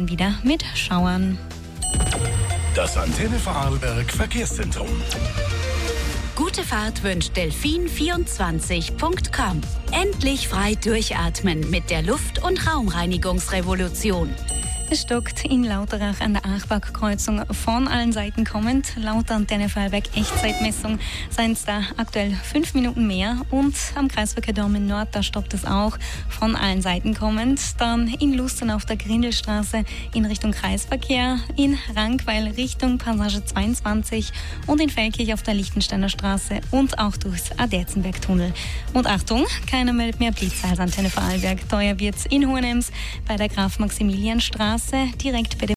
dann wieder mit Schauern. Das Antenne Vorarlberg Verkehrszentrum. Gute Fahrt wünscht Delfin24.com. Endlich frei durchatmen mit der Luft- und Raumreinigungsrevolution. Es stockt in Lauterach an der Achbach-Kreuzung von allen Seiten kommend. Laut Antenne Vorarlberg Echtzeitmessung seien es da aktuell 5 Minuten mehr. Und am Kreisverkehr Dormen Nord, da stoppt es auch von allen Seiten kommend. Dann in Lustern auf der Grindelstraße in Richtung Kreisverkehr, in Rankweil Richtung Passage 22 und in Feldkirch auf der Lichtensteiner Straße und auch durchs Aderzenberg-Tunnel. Und Achtung, keiner meldet mehr Blitz als Antenne Vorarlberg. Teuer wird's in Hohenems bei der Graf-Maximilian-Straße direkt bei dem